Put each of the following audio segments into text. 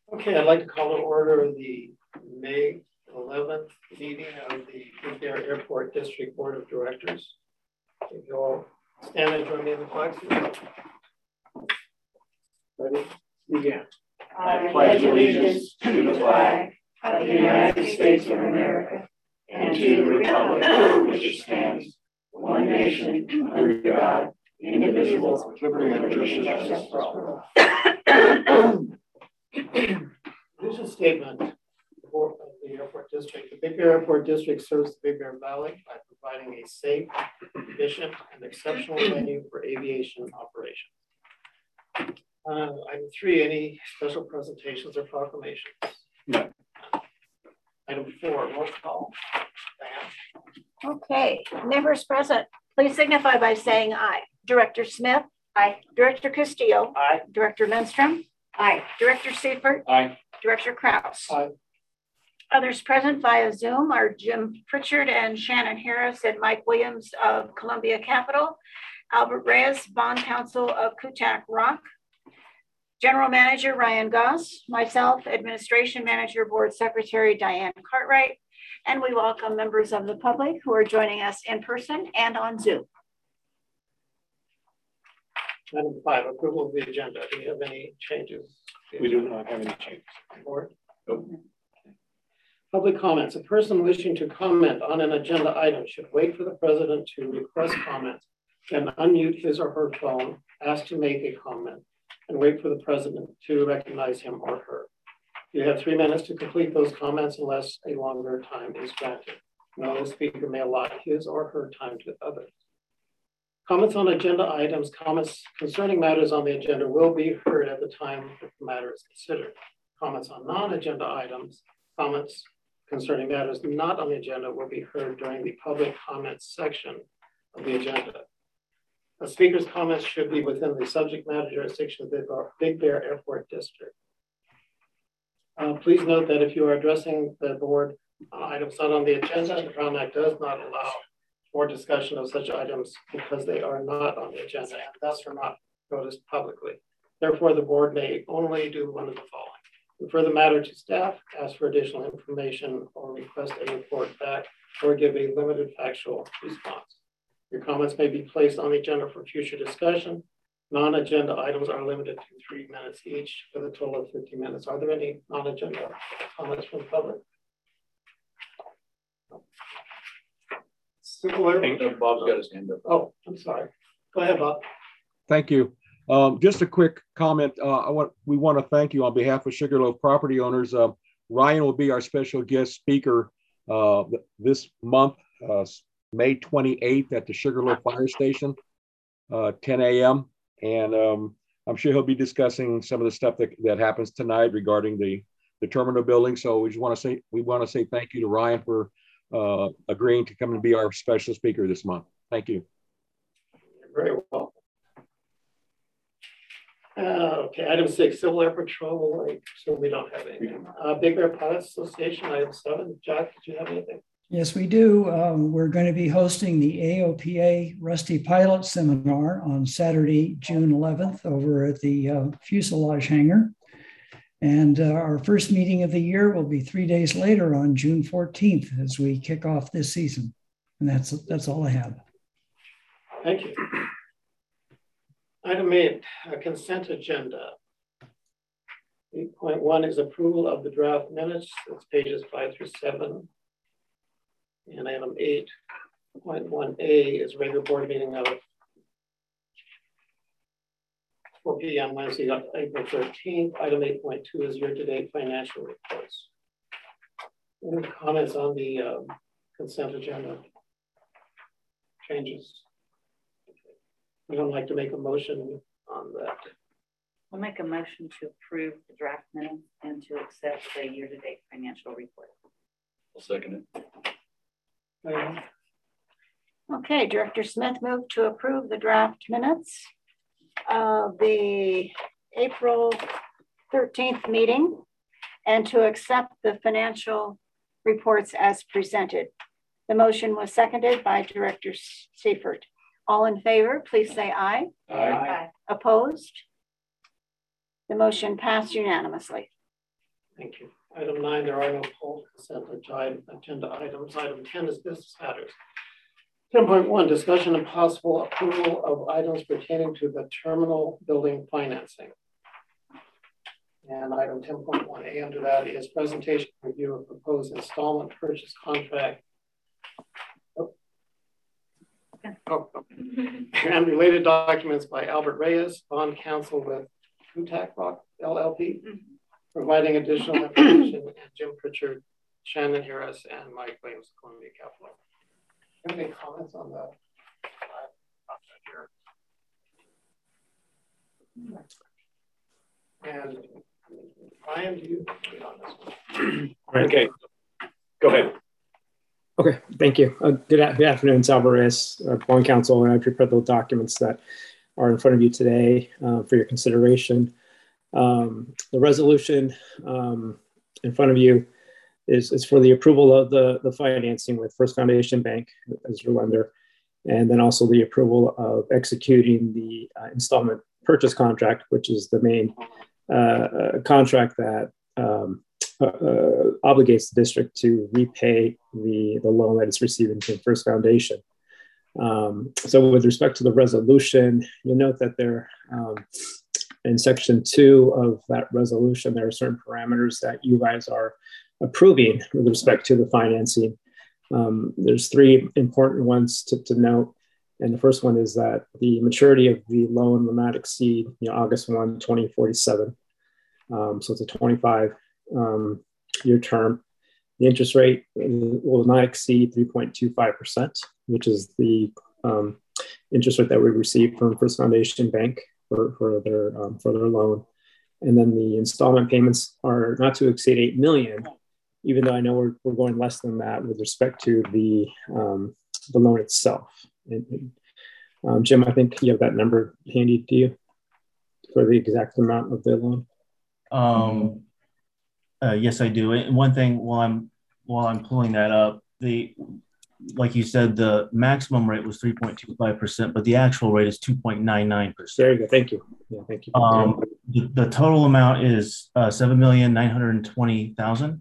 Okay, I'd like to call to order the May 11th meeting of the Big Bear Airport District Board of Directors. If you all stand and join me in the flag salute. Ready? Begin. I pledge allegiance to the flag of the United States of America and to the republic for which it stands, one nation, under God, indivisible, with liberty and justice for all. Vision statement of the Airport District. The Big Bear Airport District serves the Big Bear Valley by providing a safe, efficient, and exceptional venue for aviation operations. Item 3, any special presentations or proclamations? No. Item 4, roll call. Diane? Okay, members present, please signify by saying aye. Director Smith? Aye. Director Castillo? Aye. Director Lindstrom? Aye. Director Seifert? Aye. Director Krause? Aye. Others present via Zoom are Jim Pritchard and Shannon Harris and Mike Williams of Columbia Capital, Albert Reyes, Bond Counsel of Kutak Rock, General Manager Ryan Goss, myself, Administration Manager, Board Secretary Diane Cartwright, and we welcome members of the public who are joining us in person and on Zoom. Item 5, approval of the agenda. Do you have any changes? We do not have any changes. Board? Nope. Public comments. A person wishing to comment on an agenda item should wait for the president to request comments, then unmute his or her phone, ask to make a comment, and wait for the president to recognize him or her. You have 3 minutes to complete those comments unless a longer time is granted. No, the speaker may allot his or her time to others. Comments on agenda items, comments concerning matters on the agenda will be heard at the time that the matter is considered. Comments on non-agenda items, comments concerning matters not on the agenda will be heard during the public comments section of the agenda. A speaker's comments should be within the subject matter jurisdiction of the Big Bear Airport District. Please note that if you are addressing the board on items not on the agenda, the Brown Act does not allow for discussion of such items because they are not on the agenda and thus are not noticed publicly. Therefore, the board may only do one of the following: refer the matter to staff, ask for additional information, or request a report back, or give a limited factual response. Your comments may be placed on the agenda for future discussion. Non-agenda items are limited to 3 minutes each for the total of 50 minutes. Are there any non-agenda comments from the public? I think Bob's got his hand up. Oh, I'm sorry. Go ahead, Bob. Thank you. Just a quick comment. We want to thank you on behalf of Sugarloaf property owners. Ryan will be our special guest speaker this month, May 28th at the Sugarloaf Fire Station, 10 a.m. And I'm sure he'll be discussing some of the stuff that happens tonight regarding the terminal building. So we want to say thank you to Ryan for agreeing to come and be our special speaker this month. Thank you. Very well. Okay, item 6, Civil Air Patrol. So we don't have anything. Big Bear Pilots Association, item 7. Jack, did you have anything? Yes, we do. We're going to be hosting the AOPA Rusty Pilot Seminar on Saturday, June 11th over at the fuselage hangar. And our first meeting of the year will be 3 days later on June 14th as we kick off this season. And that's all I have. Thank you. Item 8, consent agenda. 8.1 is approval of the draft minutes. It's pages 5 through 7. And item 8.1A is regular board meeting of 4 p.m. Wednesday, April 13th. Item 8.2 is year-to-date financial reports. Any comments on the consent agenda? Changes? We don't like to make a motion on that. I'll make a motion to approve the draft minutes and to accept the year-to-date financial report. I'll second it. Okay, Director Smith moved to approve the draft minutes of the April 13th meeting and to accept the financial reports as presented. The motion was seconded by Director Seifert. All in favor, please say aye. Aye. Opposed? The motion passed unanimously. Thank you. Item 9, there are no poll consent agenda items. Item 10 is business matters. 10.1, discussion and possible approval of items pertaining to the terminal building financing. And item 10.1A under that is presentation review of proposed installment purchase contract. And related documents by Albert Reyes, bond counsel with Kutak Rock LLP, providing additional information, and Jim Pritchard, Shannon Harris, and Mike Williams, Columbia Capital. Any comments on that? And Ryan, do you get on this one? Okay, go ahead. Okay, thank you. Good afternoon, it's Albert Reyes, bond counsel, and I've prepared the documents that are in front of you today for your consideration. The resolution in front of you is for the approval of the financing with First Foundation Bank as your lender, and then also the approval of executing the installment purchase contract, which is the main contract that obligates the district to repay the loan that it's receiving from First Foundation. So with respect to the resolution, you'll note that there in section 2 of that resolution, there are certain parameters that you guys are approving with respect to the financing. There's 3 important ones to note. And the first one is that the maturity of the loan will not exceed August 1, 2047. So it's a 25 year term. The interest rate will not exceed 3.25%, which is the interest rate that we received from First Foundation Bank for their loan. And then the installment payments are not to exceed $8 million, even though I know we're going less than that with respect to the loan itself. And, Jim, I think you have that number handy to you for the exact amount of the loan. Yes, I do. And one thing while I'm pulling that up, like you said, the maximum rate was 3.25%, but the actual rate is 2.99%. There you go. Thank you. Yeah, thank you. The total amount is $7,920,000.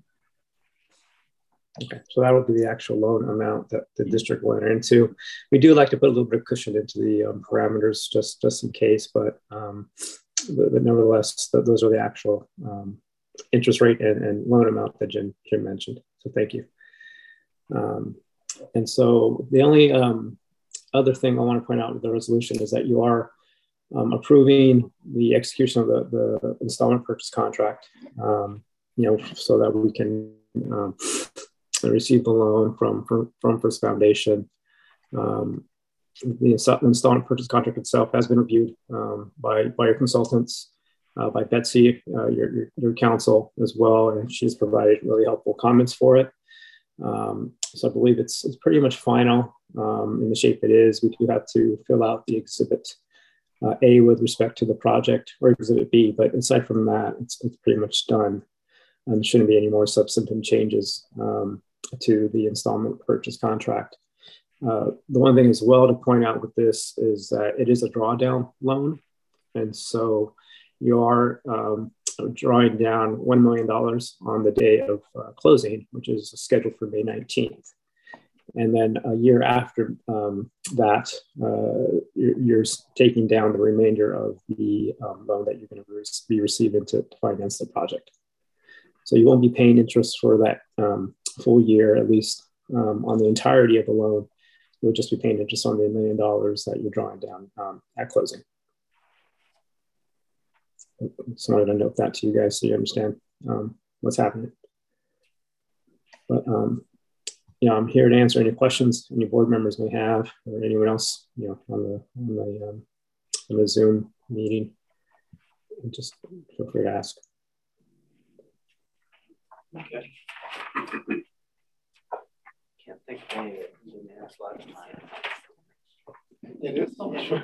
Okay, so that would be the actual loan amount that the district will enter into. We do like to put a little bit of cushion into the parameters just in case, but nevertheless, those are the actual interest rate and loan amount that Jim mentioned. So thank you. And so the only other thing I want to point out with the resolution is that you are approving the execution of the installment purchase contract, so that we can receive the loan from First Foundation. The installment purchase contract itself has been reviewed by your consultants, by Betsy, your counsel as well, and she's provided really helpful comments for it. So I believe it's pretty much final in the shape it is. We do have to fill out the Exhibit A with respect to the project, or Exhibit B, but aside from that, it's pretty much done. And there shouldn't be any more substantive changes to the installment purchase contract. The one thing as well to point out with this is that it is a drawdown loan. And so you are drawing down $1 million on the day of closing, which is scheduled for May 19th. And then a year after that, you're taking down the remainder of the loan that you're going to be receiving to finance the project. So you won't be paying interest for that full year, at least on the entirety of the loan. You'll just be paying interest on the $1 million that you're drawing down at closing. So I wanted to note that to you guys so you understand what's happening. But I'm here to answer any questions any board members may have, or anyone else on the Zoom meeting. And just feel free to ask. Okay. Can't think of any that you asked last time. It is so much.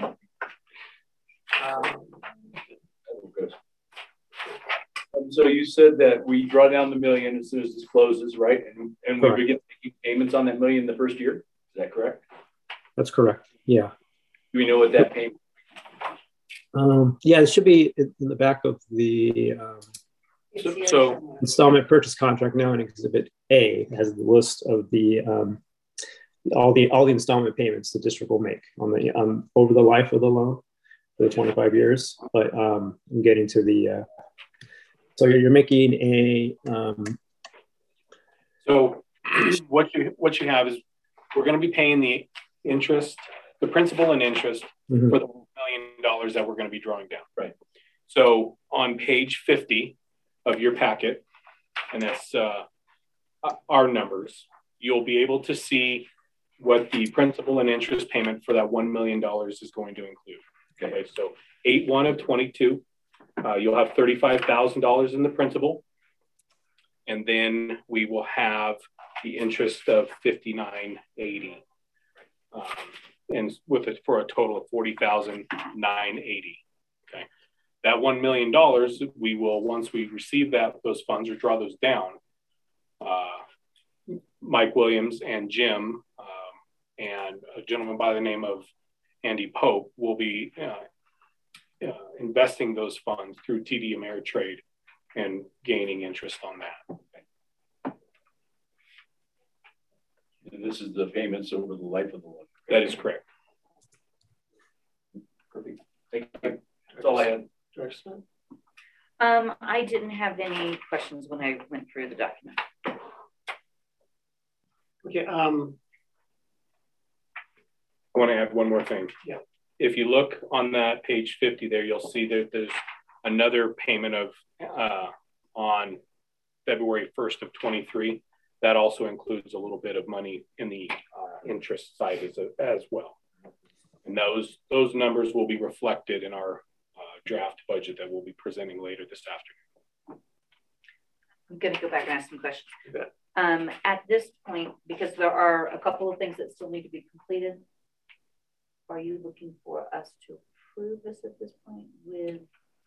So you said that we draw down the $1 million as soon as this closes, right? And we begin making payments on that $1 million the first year. Is that correct? That's correct. Yeah. Do we know what that payment? Yeah, it should be in the back of the So installment purchase contract now in Exhibit A has the list of the all the installment payments the district will make on the over the life of the loan for the 25 years. But I'm getting to the so you're making a so what you have is we're going to be paying the interest, the principal and interest for the $1 million that we're going to be drawing down. Right. So on page 50 of your packet, and that's our numbers, you'll be able to see what the principal and interest payment for that $1 million is going to include. Okay, so 8/1 of 22, you'll have $35,000 in the principal, and then we will have the interest of $59.80, and with it for a total of $40,980. Okay, that $1 million, we will, once we receive those funds or draw those down, Mike Williams and Jim and a gentleman by the name of Andy Pope will be investing those funds through TD Ameritrade and gaining interest on that. And this is the payments over the life of the loan. That is correct. Perfect. Thank you. That's all I had. I didn't have any questions when I went through the document. Okay. I want to add one more thing. Yeah. If you look on that page 50 there, you'll see that there's another payment of on February 1st of 23. That also includes a little bit of money in the interest side as well. And those numbers will be reflected in our draft budget that we'll be presenting later this afternoon. I'm going to go back and ask some questions. At this point, because there are a couple of things that still need to be completed, are you looking for us to approve this at this point with?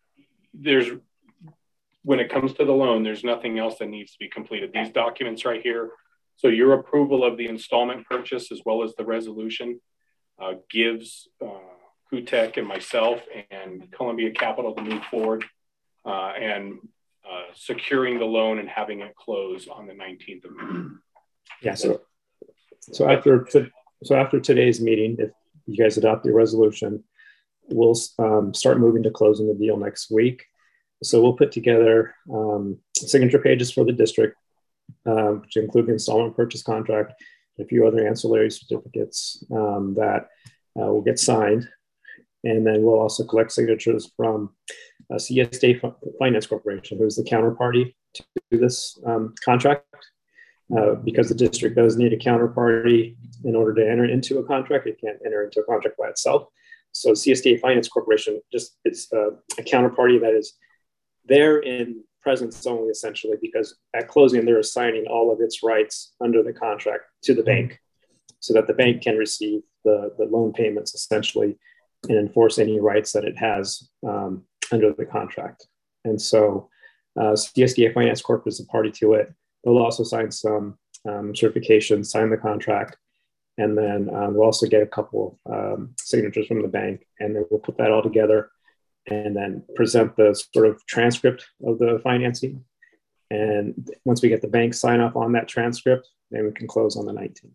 When it comes to the loan, there's nothing else that needs to be completed. These documents right here. So your approval of the installment purchase as well as the resolution gives CUTEC and myself and Columbia Capital to move forward and securing the loan and having it close on the 19th of May. Yeah. So after today's meeting, if you guys adopt the resolution, we'll start moving to closing the deal next week. So we'll put together signature pages for the district, which include the installment purchase contract, and a few other ancillary certificates that will get signed. And then we'll also collect signatures from CSD Finance Corporation, who's the counterparty to this contract, because the district does need a counterparty in order to enter into a contract. It can't enter into a contract by itself. So CSD Finance Corporation it's a counterparty that is there in presence only, essentially, because at closing, they're assigning all of its rights under the contract to the bank so that the bank can receive the loan payments, essentially, and enforce any rights that it has under the contract. And so CSDA Finance Corp is a party to it. They'll also sign some certifications, sign the contract, and then we'll also get a couple signatures from the bank, and then we'll put that all together and then present the sort of transcript of the financing. And once we get the bank sign off on that transcript, then we can close on the 19th.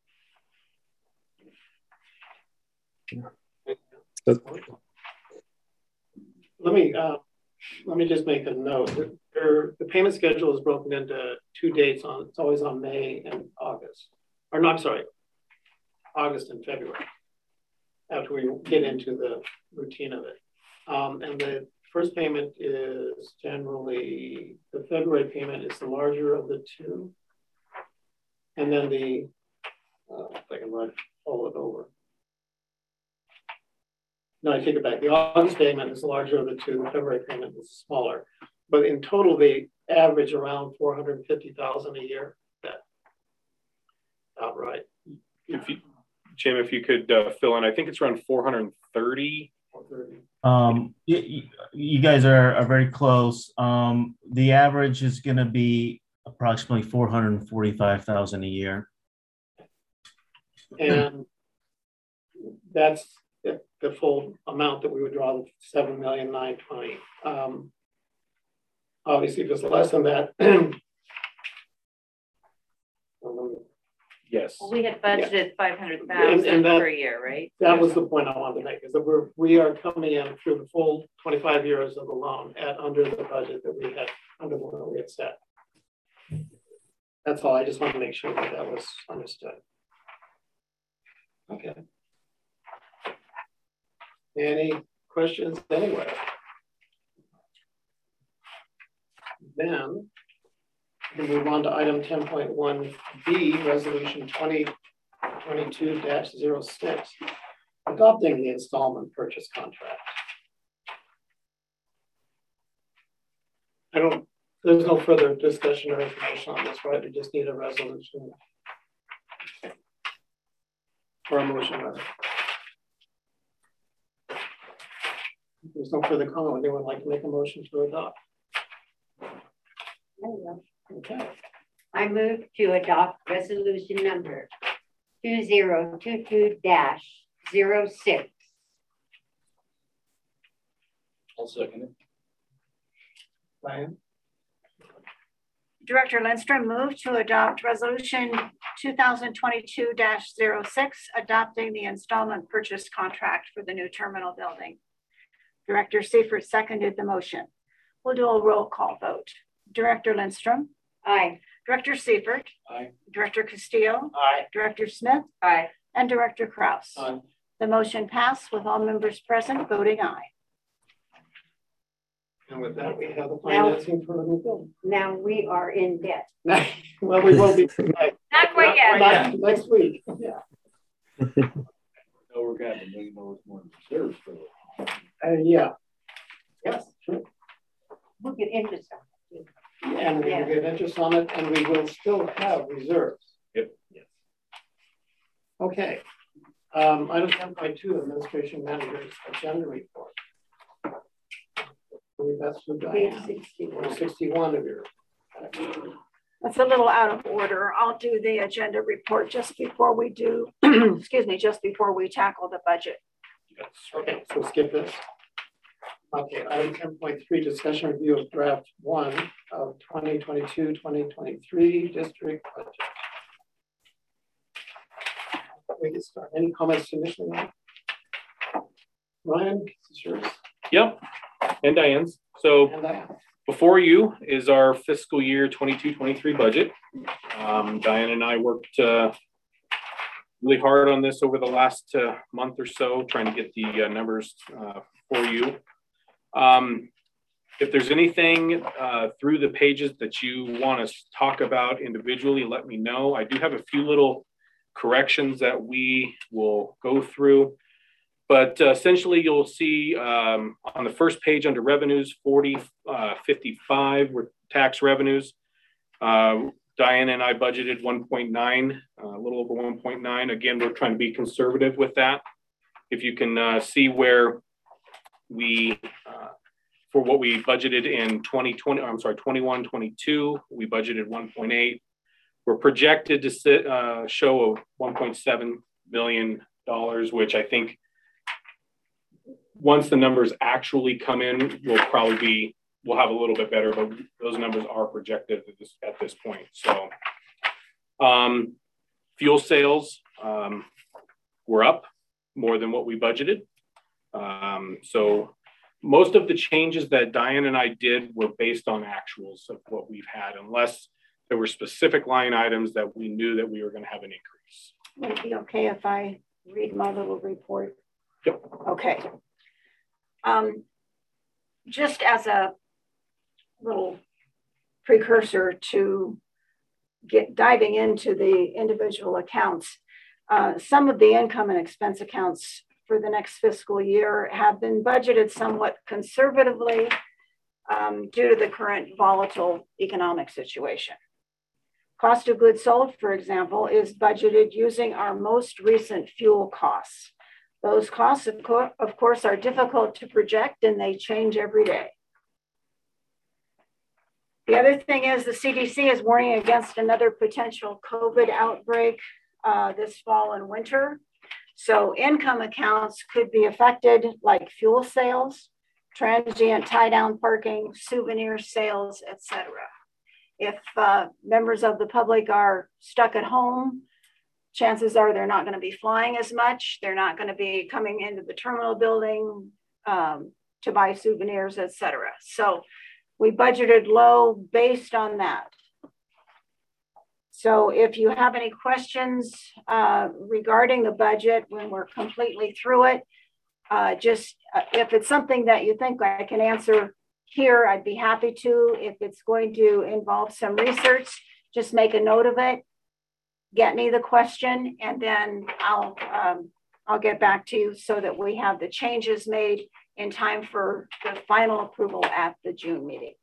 Yeah. So, let me just make a note. The payment schedule is broken into two dates. It's always on May and August. Or no, I'm sorry, August and February, after we get into the routine of it. And the first payment is generally, the February payment is the larger of the two. And then if I can roll it over. No, I take it back. The August payment is the larger of the two. The February payment is smaller. But in total, they average around $450,000 a year. That outright. Jim, if you could fill in, I think it's around 430. You guys are very close. The average is going to be approximately $445,000 a year. And that's the full amount that we would draw, the $7,920,000. Obviously, if it's less than that, Yes. Well, we had budgeted 500,000 per year, right? That was the point I wanted to make, is that we are coming in through the full 25 years of the loan at under the budget that we had, under the one that we had set. That's all. I just want to make sure that that was understood. Okay. Any questions anywhere? Then we move on to item 10.1B, resolution 2022-06, adopting the installment purchase contract. There's no further discussion or information on this, right? We just need a resolution or a motion. Rather. There's no further comment. Would anyone like to make a motion to adopt? Okay. I move to adopt resolution number 2022-06. I'll second it. Diane? Director Lindstrom moved to adopt resolution 2022-06, adopting the installment purchase contract for the new terminal building. Director Seifert seconded the motion. We'll do a roll call vote. Director Lindstrom? Aye. Director Seifert? Aye. Director Castillo? Aye. Director Smith? Aye. And Director Krause? Aye. The motion passed with all members present voting aye. And with that, we have the financing for the new building. Now we are in debt. Well, we won't be tonight. Not quite yet. Next week. Yeah. No, we're going to have $1 million more in reserves for it. Yeah. Yes, true. We'll get interest on it. And we will get interest on it, and we will still have reserves. Yep. Yes. Okay. Item 10.2, Administration Manager's Agenda Report. I believe that's for Diane. 61 of your. That's a little out of order. I'll do the agenda report just before we do, excuse me, just before we tackle the budget. Yes. Okay, so skip this. Okay, item 10.3, discussion review of draft 1 of 2022-2023 district budget. We can start. Any comments initially? Ryan, this is yours. Yep, and Diane's. So before you is our fiscal year 22-23 budget. Diane and I worked really hard on this over the last month or so, trying to get the numbers for you. If there's anything through the pages that you want us to talk about individually, let me know. I do have a few little corrections that we will go through. But essentially, you'll see on the first page under revenues, 4055 were tax revenues. Diane and I budgeted 1.9, a little over 1.9. Again, we're trying to be conservative with that. If you can see where we, for what we budgeted in 21-22, we budgeted 1.8. We're projected to show a $1.7 million, which I think once the numbers actually come in, we'll have a little bit better, but those numbers are projected at this point. So fuel sales were up more than what we budgeted. So most of the changes that Diane and I did were based on actuals of what we've had, unless there were specific line items that we knew that we were going to have an increase. Would it be okay if I read my little report? Yep. Okay. Just as a little precursor to diving into the individual accounts, some of the income and expense accounts for the next fiscal year have been budgeted somewhat conservatively due to the current volatile economic situation. Cost of goods sold, for example, is budgeted using our most recent fuel costs. Those costs, of course, are difficult to project and they change every day. The other thing is the CDC is warning against another potential COVID outbreak this fall and winter. So income accounts could be affected, like fuel sales, transient tie-down parking, souvenir sales, etc. If members of the public are stuck at home, chances are they're not going to be flying as much. They're not going to be coming into the terminal building to buy souvenirs, etc. So we budgeted low based on that. So if you have any questions regarding the budget when we're completely through it, if it's something that you think I can answer here, I'd be happy to. If it's going to involve some research, just make a note of it, get me the question, and then I'll get back to you so that we have the changes made in time for the final approval at the June meeting.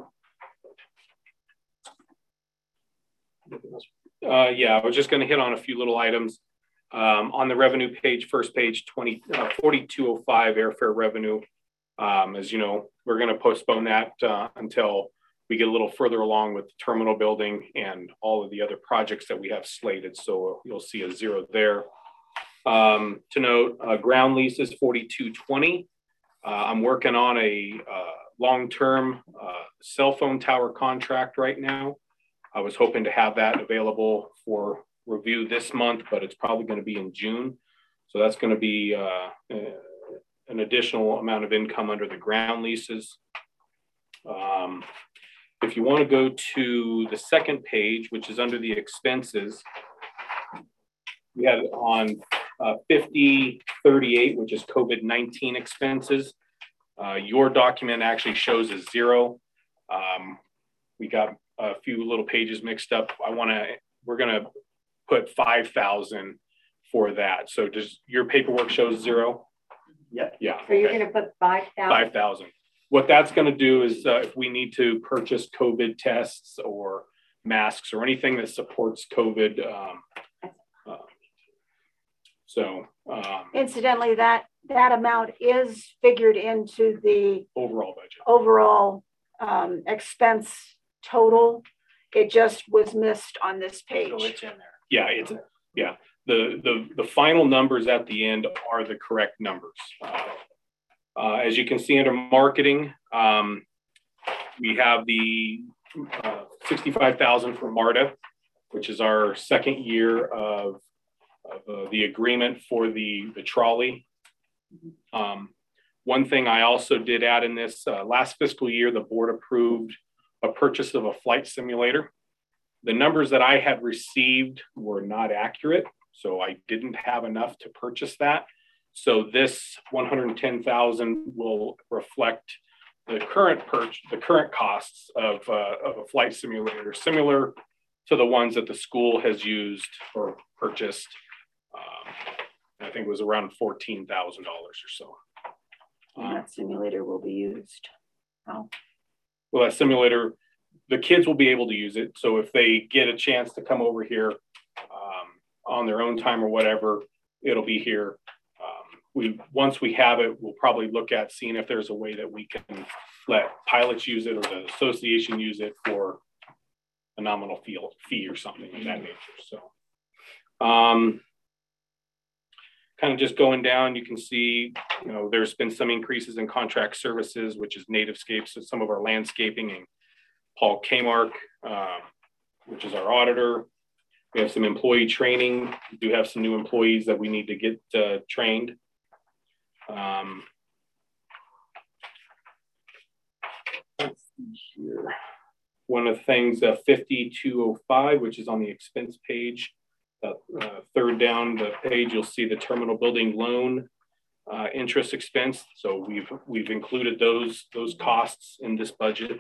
Yeah, I was just going to hit on a few little items. On the revenue page, first page, 4205 airfare revenue. As you know, we're going to postpone that until we get a little further along with the terminal building and all of the other projects that we have slated. So you'll see a zero there. To note, ground lease is 4220. I'm working on a long-term cell phone tower contract right now. I was hoping to have that available for review this month, but it's probably going to be in June. So that's going to be an additional amount of income under the ground leases. If you want to go to the second page, which is under the expenses, we have on 5038, which is COVID-19 expenses. Your document actually shows a zero. We got a few little pages mixed up. We're gonna put 5,000 for that. So does your paperwork shows zero? Yeah. Yeah. So you're gonna put 5,000? 5,000. What that's gonna do is if we need to purchase COVID tests or masks or anything that supports COVID. Incidentally, that amount is figured into the overall expense total. It just was missed on this page. So it's in there. Yeah, the final numbers at the end are the correct numbers. As you can see under marketing, we have the 65,000 for MARTA, which is our second year of the agreement for the trolley. One thing I also did add in this last fiscal year, the board approved a purchase of a flight simulator. The numbers that I had received were not accurate, so I didn't have enough to purchase that. So this 110,000 will reflect the current costs of a flight simulator, similar to the ones that the school has used or purchased. I think it was around $14,000 or so. And that simulator will be used. Oh. Well, that simulator, the kids will be able to use it. So if they get a chance to come over here on their own time or whatever, it'll be here. Once we have it, we'll probably look at seeing if there's a way that we can let pilots use it or the association use it for a nominal fee or something of that nature. So kind of just going down, you can see, there's been some increases in contract services, which is Nativescapes, so some of our landscaping, and Paul Kmark, which is our auditor. We have some employee training. We do have some new employees that we need to get trained. Let's see here. One of the things, 5205, which is on the expense page, third down the page, you'll see the terminal building loan interest expense. So we've included those costs in this budget.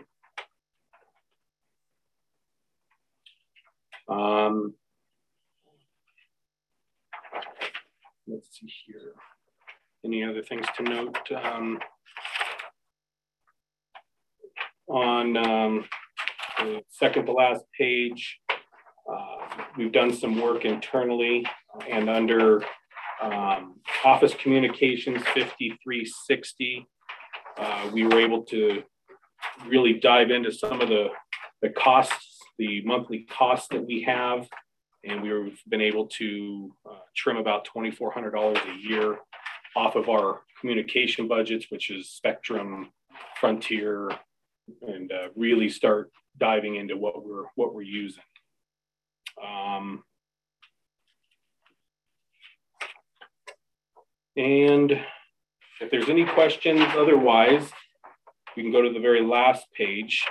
Let's see here. Any other things to note? On the second to last page, we've done some work internally, and under office communications 5360, we were able to really dive into some of the costs, the monthly costs that we have, and we've been able to trim about $2,400 a year off of our communication budgets, which is Spectrum, Frontier, and really start diving into what we're using. And if there's any questions, otherwise, we can go to the very last page.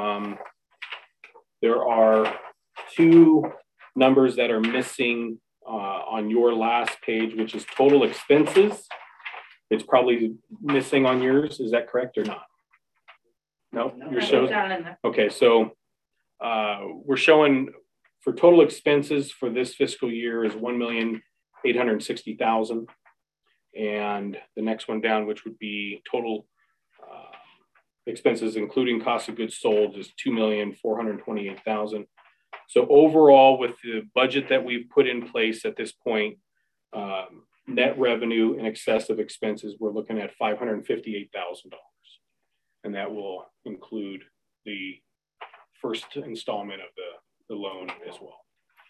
There are two numbers that are missing on your last page, which is total expenses. It's probably missing on yours. Is that correct or not? No, you're showing. Okay, so we're showing for total expenses for this fiscal year is $1,860,000, and the next one down, which would be total expenses including cost of goods sold, is $2,428,000. So overall, with the budget that we've put in place at this point, net revenue in excess of expenses, we're looking at $558,000. And that will include the first installment of the loan as well.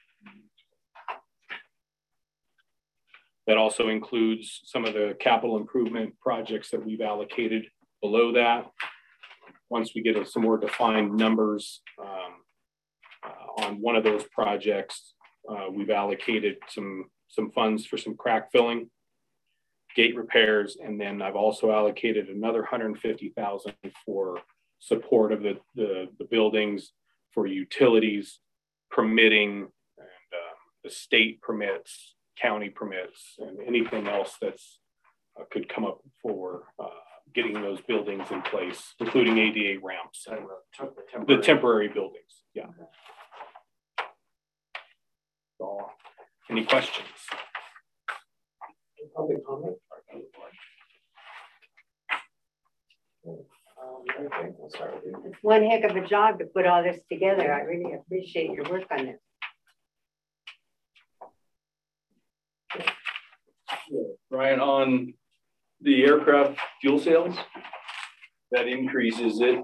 That also includes some of the capital improvement projects that we've allocated below that. Once we get some more defined numbers on one of those projects, we've allocated some funds for some crack filling, gate repairs, and then I've also allocated another $150,000 for support of the buildings, for utilities, permitting, and the state permits, county permits, and anything else that's could come up for getting those buildings in place, including ADA ramps and the temporary buildings. Yeah. So, any questions? Public comment? It's one heck of a job to put all this together. I really appreciate your work on this. Ryan, on the aircraft fuel sales, that increases it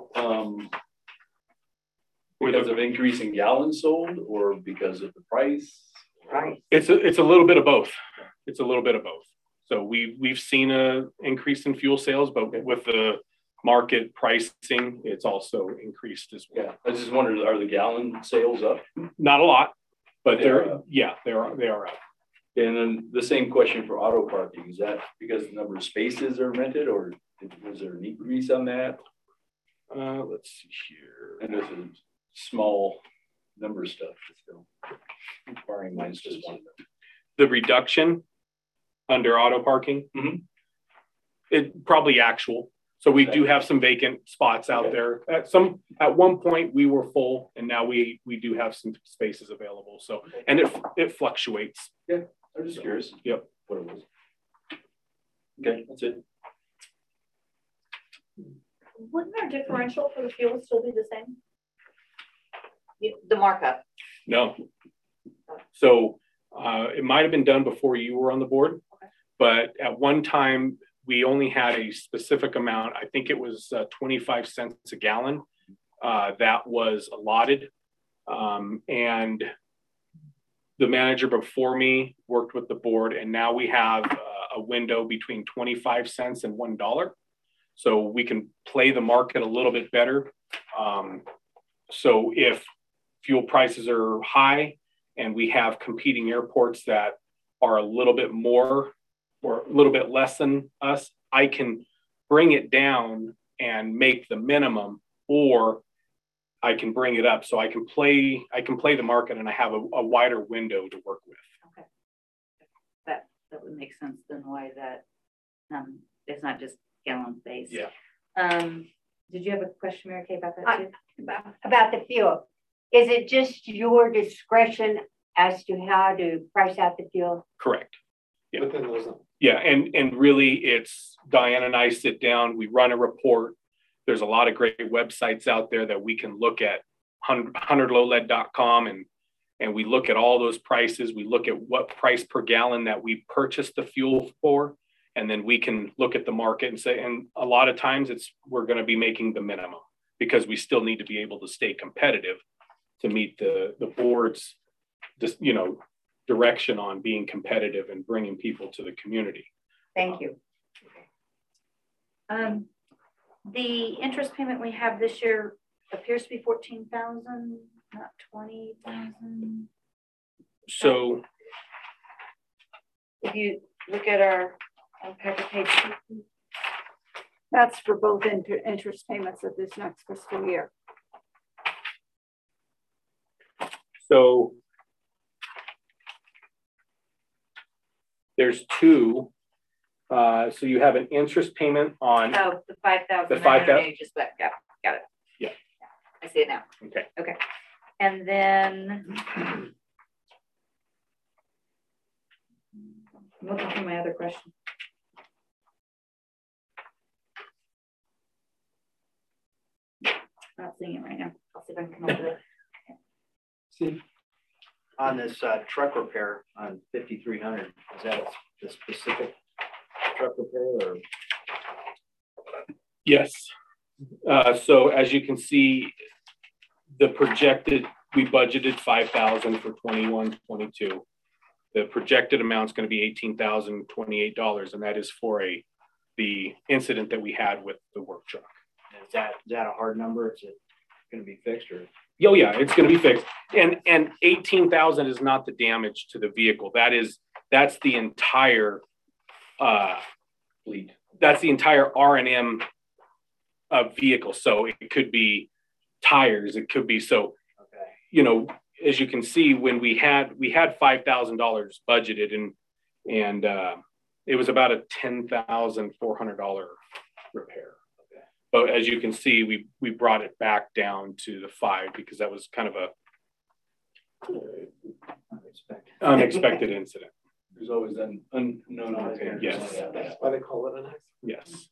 because of increasing gallons sold or because of the price? Right. It's a little bit of both. It's a little bit of both. So we've seen an increase in fuel sales, but with the market pricing, it's also increased as well. Yeah, I just wondered, are the gallon sales up? Not a lot, but they are up. And then the same question for auto parking. Is that because the number of spaces are rented, or was there an increase on that? Let's see here. And this is small number stuff. So barring mine's just one. The reduction under auto parking, it probably actual. So we do have some vacant spots out there. At one point we were full, and now we do have some spaces available. So, and it fluctuates. Yeah, I'm just curious. Yep. What it was. Okay, that's it. Wouldn't our differential for the fuel still be the same? The markup? No. So it might have been done before you were on the board, but at one time we only had a specific amount. I think it was 25 cents a gallon that was allotted. And the manager before me worked with the board, and now we have a window between 25 cents and $1. So we can play the market a little bit better. So if fuel prices are high and we have competing airports that are a little bit more or a little bit less than us, I can bring it down and make the minimum, or I can bring it up. So I can play the market, and I have a wider window to work with. Okay, that would make sense. Then why that it's not just gallon based. Yeah. Did you have a question, Mary Kay, about that too? About the fuel. Is it just your discretion as to how to price out the fuel? Correct. Yeah. Within those. Yeah, and really it's Diane and I sit down, we run a report. There's a lot of great websites out there that we can look at, 100lowlead.com, and we look at all those prices. We look at what price per gallon that we purchased the fuel for, and then we can look at the market and say, and a lot of times we're going to be making the minimum because we still need to be able to stay competitive to meet the board's, just, direction on being competitive and bringing people to the community. Thank you. The interest payment we have this year appears to be 14,000, not 20,000. So if you look at our packet page, That's for both interest payments of this next fiscal year. So there's two. So you have an interest payment on the 5,000. The 5,000. Just got it. Yeah. I see it now. Okay. Okay. And then I'm looking for my other question. Not seeing it right now. I'll see if I can come up with it. See, on this truck repair on 5,300, is that the specific truck repair or? Yes. So as you can see, the projected, we budgeted 5,000 for 21-22. The projected amount is going to be $18,028, and that is for the incident that we had with the work truck. Is that a hard number? Is it going to be fixed or? Oh yeah, it's going to be fixed. And 18,000 is not the damage to the vehicle. That's the entire fleet. That's the entire R&M vehicle. So it could be tires. It could be Okay. You know, as you can see, when we had $5,000 budgeted, and it was about a $10,400 repair. But as you can see, we brought it back down to the 5 because that was kind of a unexpected incident. There's always an unknown repair. Yes. that's why they call it an accident. Yes.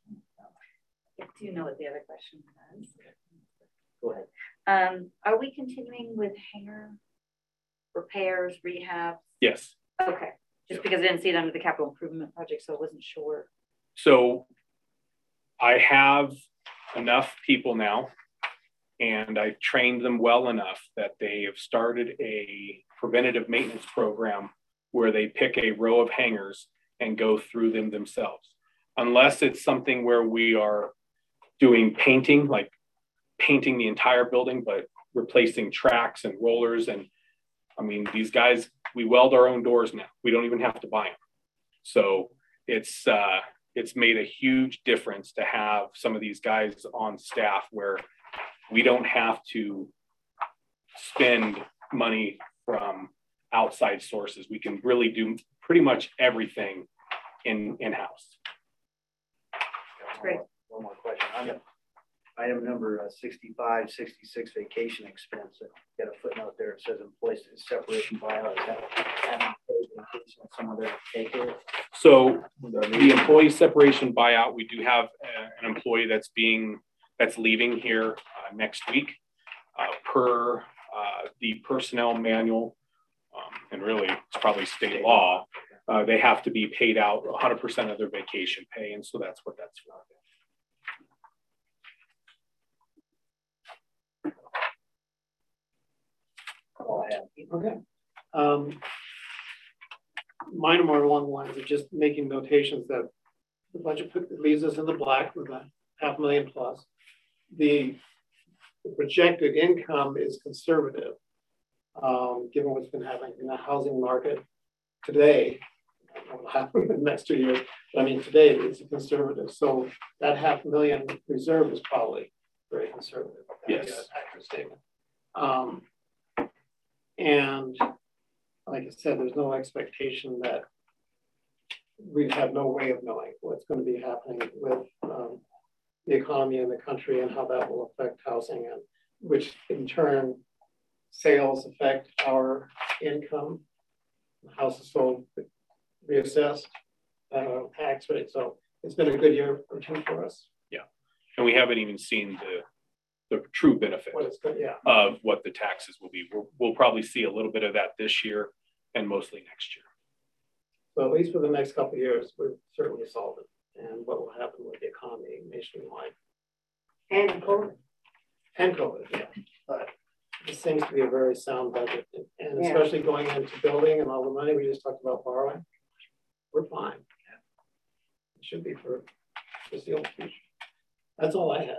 Do you know what the other question was? Go ahead. Are we continuing with hangar repairs, rehab? Yes. Okay. Just because I didn't see it under the capital improvement project, so I wasn't sure. So I have enough people now, and I trained them well enough that they have started a preventative maintenance program where they pick a row of hangars and go through them themselves. Unless it's something where we are doing painting, like painting the entire building, but replacing tracks and rollers. And I mean, these guys, we weld our own doors now. We don't even have to buy them. So it's made a huge difference to have some of these guys on staff where we don't have to spend money from outside sources. We can really do pretty much everything in-house. Great. One more question. On item number 65, 66 vacation expense. Got a footnote there. It says employee separation buyout. Is that someone there to take it? So the employee separation buyout, we do have an employee that's leaving here next week per the personnel manual, and really it's probably state law. They have to be paid out 100% of their vacation pay, and so that's what that's for. Okay. Mine are more along the lines of just making notations that the budget leaves us in the black with a $500,000 plus. The projected income is conservative, given what's been happening in the housing market today. I don't know what will happen in the next 2 years, but I mean, today it's conservative. So that $500,000 reserve is probably very conservative. Yes. Accurate statement. And like I said, there's no expectation that we have no way of knowing what's going to be happening with the economy in the country and how that will affect housing, and which in turn sales affect our income. The house is sold, reassessed, tax rate. So it's been a good year or two for us. Yeah, and we haven't even seen the true benefit of what the taxes will be. We'll probably see a little bit of that this year and mostly next year. So at least for the next couple of years, we're certainly solved it. And what will happen with the economy nationwide. And COVID. And COVID, yeah. But this seems to be a very sound budget. And especially going into building and all the money we just talked about borrowing, we're fine. should be for foreseeable future. That's all I had.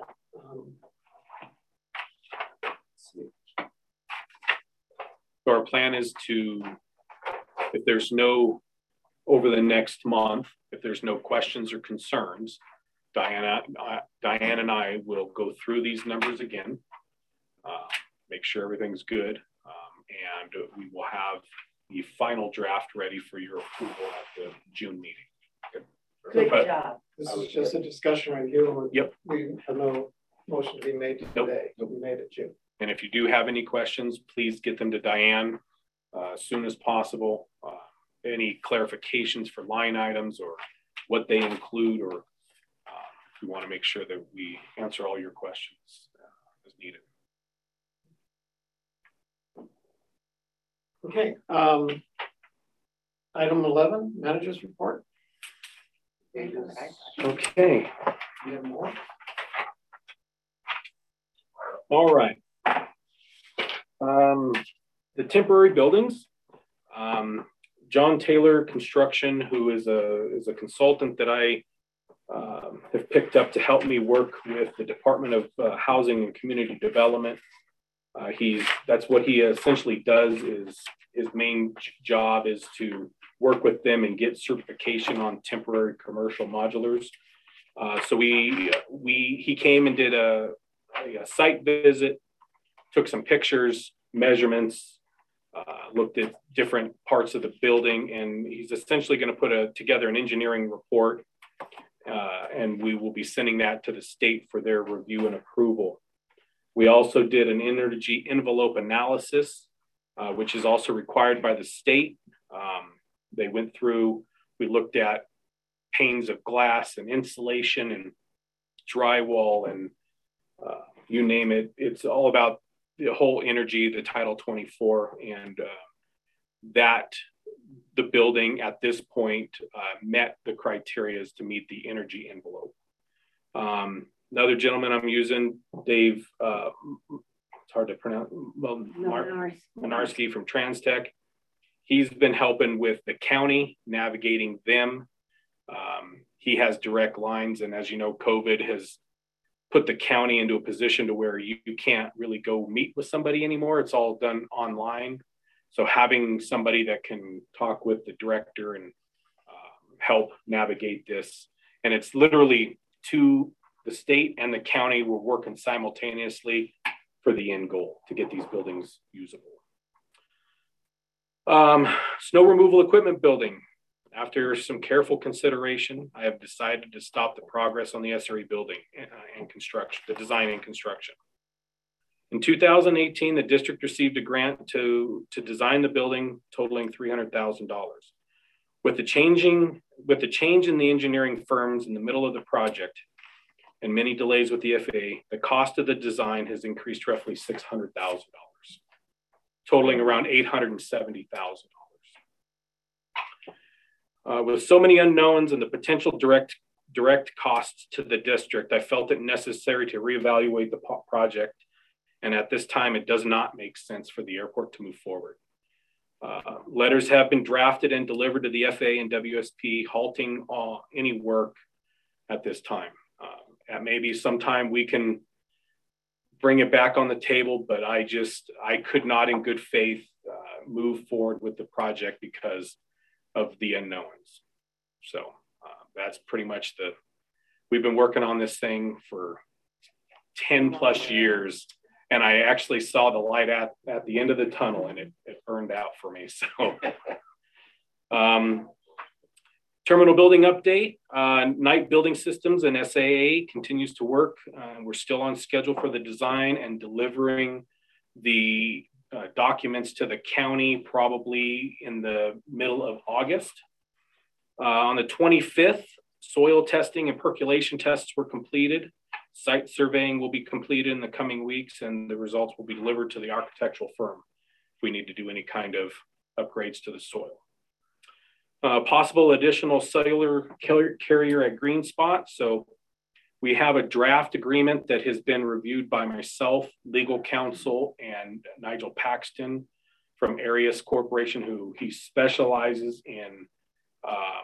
So our plan is to, if there's no, over the next month, if there's no questions or concerns, Diane and I will go through these numbers again, make sure everything's good, and we will have the final draft ready for your approval at the June meeting. Good job. This is just a discussion review. Yep. We have no motion to be made today. Nope. We made it June. And if you do have any questions, please get them to Diane as soon as possible. Any clarifications for line items or what they include, or we want to make sure that we answer all your questions as needed. Okay. Item 11, manager's report. Okay. You have more? All right. The temporary buildings. John Taylor Construction, who is a consultant that I have picked up to help me work with the Department of Housing and Community Development. That's what he essentially does. Is his main job is to work with them and get certification on temporary commercial modulars. So he came and did a site visit, took some pictures, measurements, looked at different parts of the building, and he's essentially going to put together an engineering report, and we will be sending that to the state for their review and approval. We also did an energy envelope analysis, which is also required by the state. They went through, we looked at panes of glass and insulation and drywall and you name it. It's all about the whole energy, the Title 24, and that the building at this point met the criteria to meet the energy envelope. Another gentleman I'm using, Dave, it's hard to pronounce, well, Minarski from Transtech. He's been helping with the county, navigating them. He has direct lines, and as you know, COVID has put the county into a position to where you can't really go meet with somebody anymore. It's all done online. So having somebody that can talk with the director and help navigate this, and it's literally to the state and the county, we're working simultaneously for the end goal to get these buildings usable. Snow removal equipment building. After some careful consideration, I have decided to stop the progress on the SRE building and construction, the design and construction. In 2018, the district received a grant to design the building totaling $300,000. With the change in the engineering firms in the middle of the project and many delays with the FAA, the cost of the design has increased roughly $600,000, totaling around $870,000. With so many unknowns and the potential direct costs to the district, I felt it necessary to reevaluate the project. And at this time, it does not make sense for the airport to move forward. Letters have been drafted and delivered to the FAA and WSP, halting any work at this time. And maybe sometime we can bring it back on the table, but I could not in good faith move forward with the project because of the unknowns. So that's pretty much we've been working on this thing for 10 plus years, and I actually saw the light at the end of the tunnel, and it burned out for me. So terminal building update, Knight Building Systems and SAA continues to work. We're still on schedule for the design and delivering the documents to the county probably in the middle of August. On the 25th, soil testing and percolation tests were completed. Site surveying will be completed in the coming weeks, and the results will be delivered to the architectural firm if we need to do any kind of upgrades to the soil. Possible additional cellular carrier at Green Spot. So we have a draft agreement that has been reviewed by myself, legal counsel, and Nigel Paxton from Arias Corporation, who he specializes in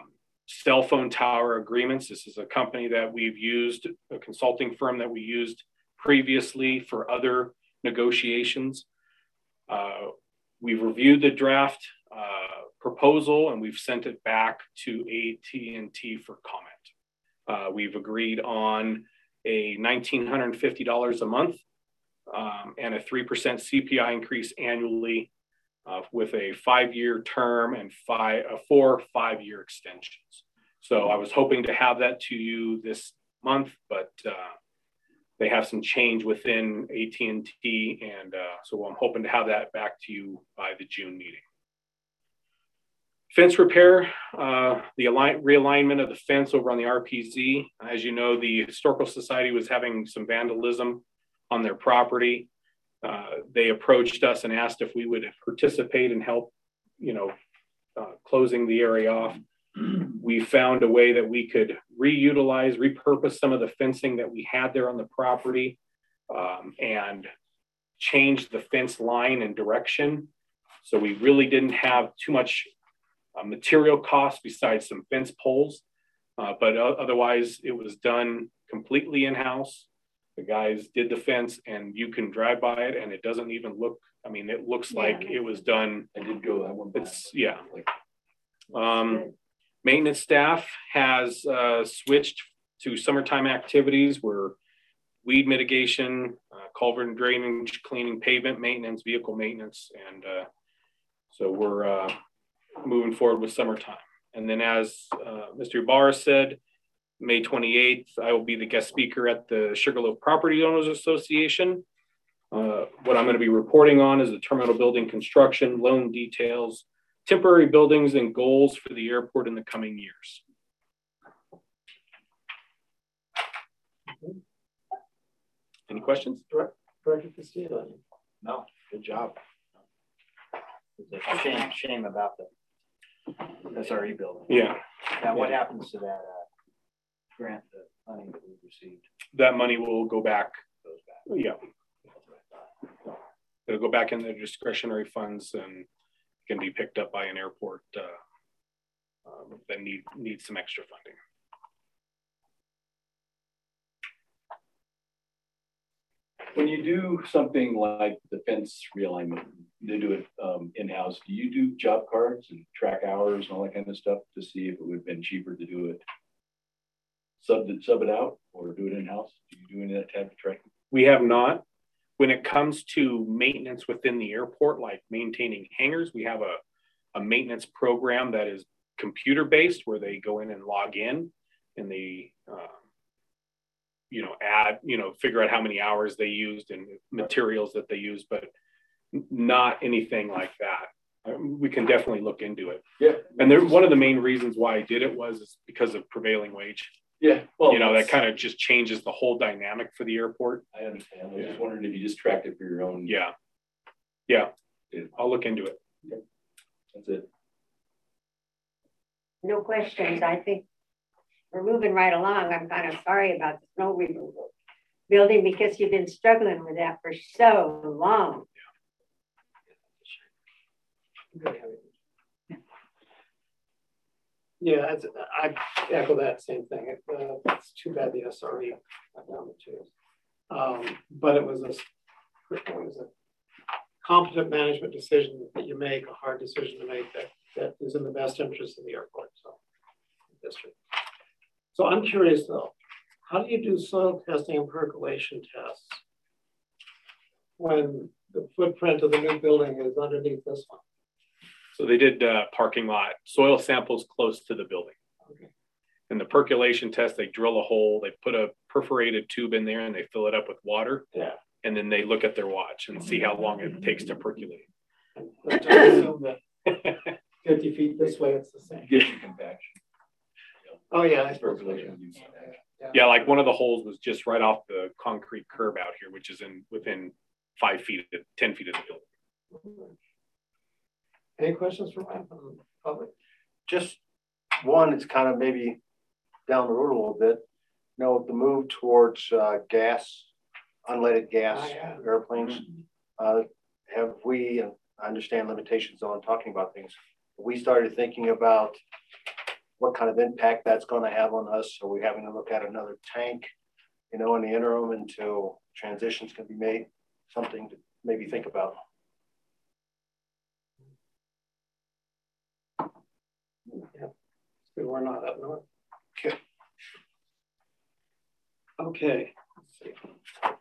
cell phone tower agreements. This is a company that we've used, a consulting firm that we used previously for other negotiations. We've reviewed the draft proposal and we've sent it back to AT&T for comment. We've agreed on a $1,950 a month and a 3% CPI increase annually with a 5-year term and 4 5-year extensions. So I was hoping to have that to you this month, but they have some change within AT&T, and so I'm hoping to have that back to you by the June meeting. Fence repair, the realignment of the fence over on the RPZ. As you know, the Historical Society was having some vandalism on their property. They approached us and asked if we would participate and help, closing the area off. We found a way that we could repurpose some of the fencing that we had there on the property and change the fence line and direction. So we really didn't have too much material costs besides some fence poles, but otherwise it was done completely in-house. The guys did the fence and you can drive by it and it doesn't even look, it looks like it was done. I did go that one. Yeah. Maintenance staff has switched to summertime activities where weed mitigation, culvert and drainage, cleaning, pavement maintenance, vehicle maintenance. And so we're moving forward with summertime. And then as Mr. Ibarra said, May 28th, I will be the guest speaker at the Sugarloaf Property Owners Association. What I'm going to be reporting on is the terminal building construction, loan details, temporary buildings, and goals for the airport in the coming years. Any questions? Director Castillo. No, good job. It's a shame about the SRE building. Yeah. Now, what happens to that grant, the money that we received? That money will go back. Yeah. It'll go back in the discretionary funds and can be picked up by an airport that needs some extra funding. When you do something like the fence realignment, they do it in-house. Do you do job cards and track hours and all that kind of stuff to see if it would have been cheaper to do it, sub it out, or do it in-house? Do you do any of that type of tracking? We have not. When it comes to maintenance within the airport, like maintaining hangars, we have a maintenance program that is computer-based where they go in and log in and they figure out how many hours they used and materials that they use, but not anything like that. We can definitely look into it. Yeah. And one of the main reasons why I did it was because of prevailing wage. Yeah. Well, that kind of just changes the whole dynamic for the airport. I understand. I was just wondering if you just tracked it for your own. Yeah. Yeah. I'll look into it. Okay. That's it. No questions. I think we're moving right along. I'm kind of sorry about the snow removal building because you've been struggling with that for so long. Yeah, I echo that same thing. It's too bad the SRE went down the tubes. But it was a competent management decision that you make, a hard decision to make that is in the best interest of the airport, district. So I'm curious though, how do you do soil testing and percolation tests when the footprint of the new building is underneath this one? So they did parking lot soil samples close to the building. Okay. And the percolation test, they drill a hole, they put a perforated tube in there and they fill it up with water. Yeah. And then they look at their watch and see how long it takes to percolate. Let's assume that 50 feet this way, it's the same. Gives you compaction. Oh yeah, that's percolation. Yeah, like one of the holes was just right off the concrete curb out here, which is within 5 feet, 10 feet of the building. Any questions for Ryan from the public? Just one, it's kind of maybe down the road a little bit. The move towards gas, unleaded gas airplanes. Have we, I understand limitations on talking about things, we started thinking about what kind of impact that's going to have on us. Are we having to look at another tank, you know, in the interim until transitions can be made? Something to maybe think about. Yeah, we're not up north. Okay. Okay. Let's see.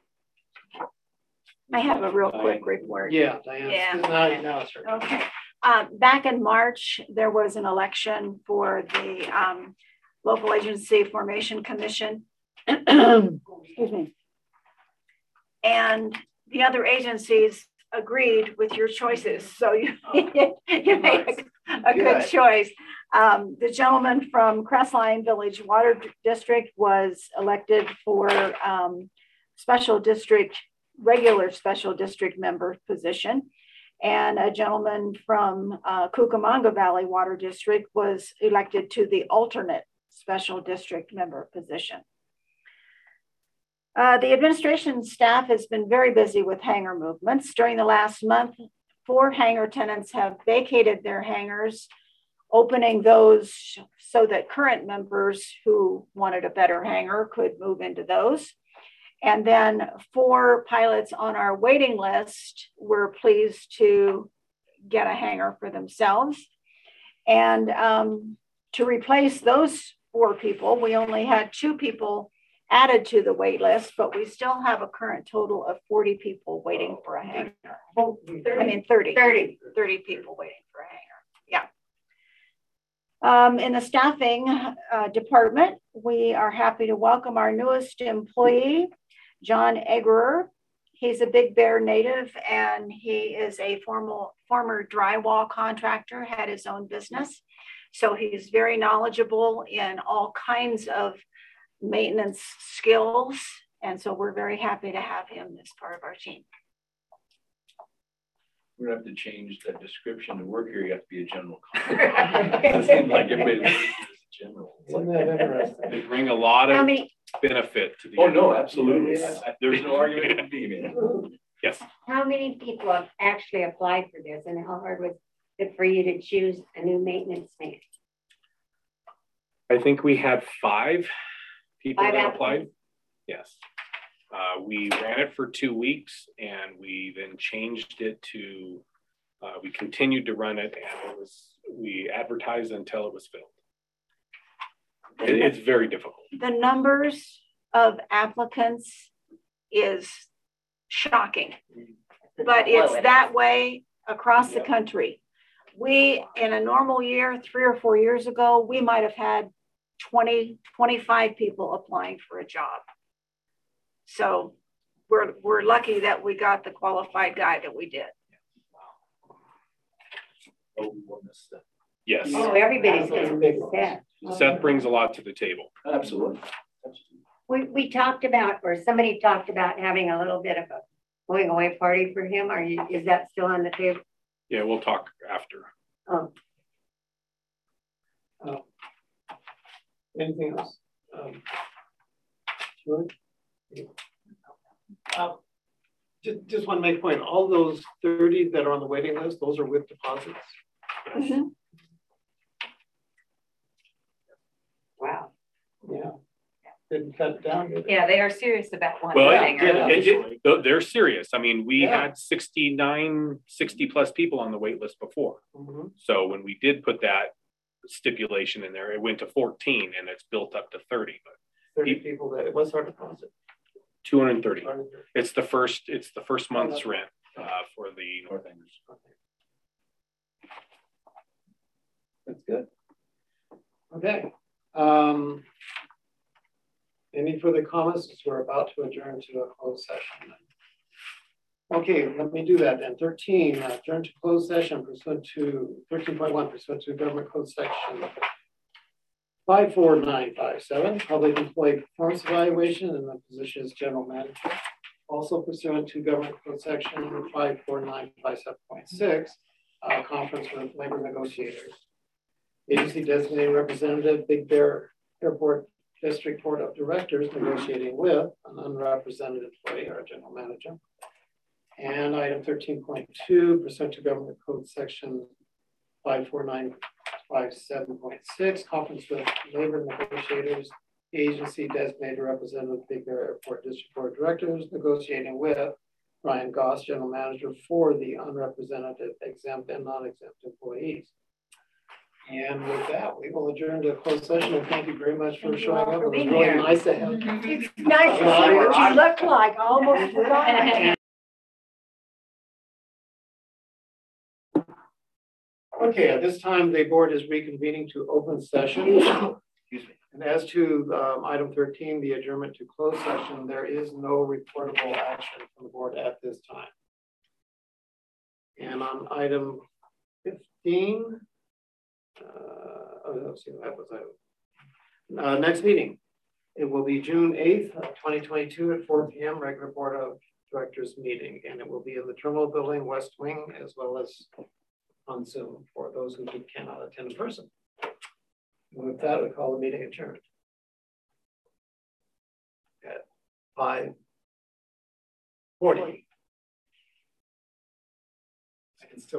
I have a real quick report. Yeah, Diane. Yeah. Now it's her. Okay. Back in March, there was an election for the Local Agency Formation Commission. Excuse me. And the other agencies agreed with your choices. So you, you made a good choice. The gentleman from Crestline Village Water District was elected for special district, regular special district member position. And a gentleman from Cucamonga Valley Water District was elected to the alternate special district member position. The administration staff has been very busy with hangar movements. During the last month, 4 hangar tenants have vacated their hangars, opening those so that current members who wanted a better hangar could move into those. And then 4 pilots on our waiting list were pleased to get a hangar for themselves. And to replace those 4 people, we only had 2 people added to the wait list, but we still have a current total of 40 people waiting for a hangar. 30 people waiting for a hangar. Yeah. In the staffing department, we are happy to welcome our newest employee, John Eggerer. He's a Big Bear native, and he is a former drywall contractor, had his own business. So he's very knowledgeable in all kinds of maintenance skills. And so we're very happy to have him as part of our team. We're going to have to change that description to work here. You have to be a general contractor. It seems like everybody is general. Isn't that interesting? They bring a lot of benefit to the. Oh, no, absolutely. There's no argument with me, man. Yes. How many people have actually applied for this, and how hard was it for you to choose a new maintenance man? I think we had 5 people 5 that applied. Yes. We ran it for 2 weeks, and we then changed it to, we continued to run it, and we advertised until it was filled. It's very difficult. The numbers of applicants is shocking, but it's that way across the country. We, in a normal year, 3 or 4 years ago, we might have had 20, 25 people applying for a job. So we're lucky that we got the qualified guy that we did. Yes. Oh, everybody's getting Seth. Seth brings a lot to the table. Absolutely. We talked about, or somebody talked about having a little bit of a going away party for him. Is that still on the table? Yeah, we'll talk after. Oh. Anything else? Just want to make a point. All those 30 that are on the waiting list, those are with deposits. Mm-hmm. Wow. Yeah. Didn't cut it down. Yeah, they are serious about one thing. Well, they're serious. I mean, we had 60 plus people on the wait list before. Mm-hmm. So when we did put that stipulation in there, it went to 14 and it's built up to 30. But 30 people that, what's our deposit? 230. It's the first month's rent for the North Angers. That's good. Okay. Any further comments? Because we're about to adjourn to a closed session. Okay, let me do that then. 13, adjourn to closed session pursuant to 13.1 pursuant to Government Code Section 54957, Public Employee Performance Evaluation, and the position is General Manager. Also pursuant to Government Code Section 54957.6, conference with labor negotiators. Agency designated representative, Big Bear Airport District Board of Directors negotiating with an unrepresented employee, our General Manager. And item 13.2, pursuant to Government Code Section 7.6, conference with labor negotiators, agency designated representative, Big Bear Airport District Board of Directors, negotiating with Ryan Goss, General Manager for the unrepresented exempt and non-exempt employees. And with that, we will adjourn to a closed session. And thank you very much for showing up. It was really nice to have you. It's nice to see what you look like. I almost forgot. Okay, at this time, the board is reconvening to open session. Excuse me. And as to item 13, the adjournment to closed session, there is no reportable action from the board at this time. And on item 15, let's see, that was item. Next meeting, it will be June 8th, 2022 at 4 p.m. regular board of directors meeting, and it will be in the terminal building, West Wing, as well as on Zoom for those who cannot attend in person. And with that, we call the meeting adjourned at 5:40. I can still